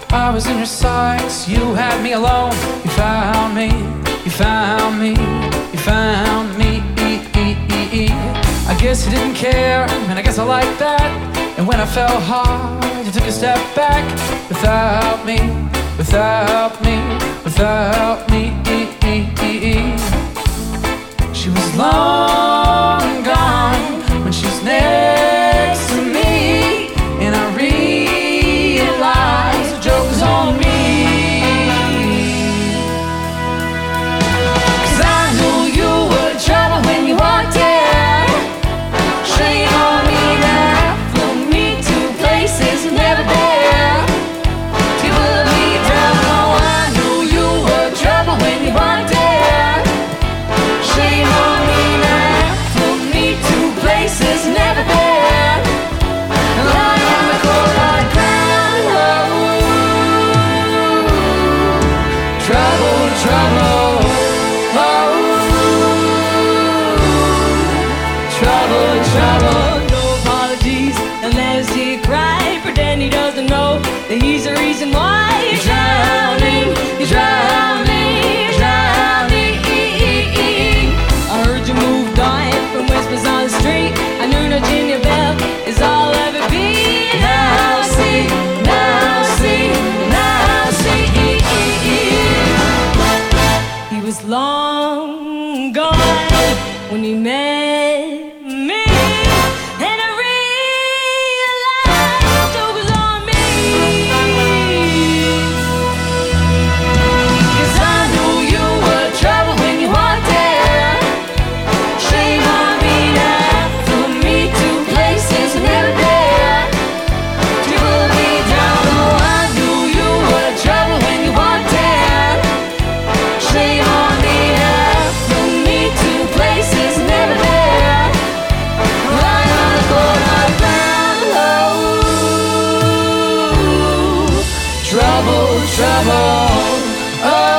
I was in your sights, you had me alone. You found me, you found me, you found me. I guess you didn't care, and I guess I like that. And when I fell hard, you took a step back. Without me, without me, without me. She was long gone when she's next to me, and I realize the joke is on me. 'Cause I knew you were trouble when you walked in. Shame on me now, flew me to places I've never been. People let me down, oh, I knew you were trouble when you walked in. Shame on me now, flew me to places I've never been. Lying on the cold hard ground, oh, trouble, trouble, oh, trouble, trouble. No apologies unless he cried. Pretend he doesn't know that he's the reason why you're drowning. You're drowning. You're drowning. I heard you moved on from whispers on the street. I knew Virginia Bell is all I'll ever be. Now see, now see, now see. He was long gone when he met me, and I realized the joke was on me. 'Cause I knew you were trouble when you walked in. Shame on me now, flew me to places I've never been. People let me down, oh, I knew you were trouble when you walked in. Shame on me now, flew me to places I've never been. Lying on the cold hard ground, oh, trouble, trouble, oh.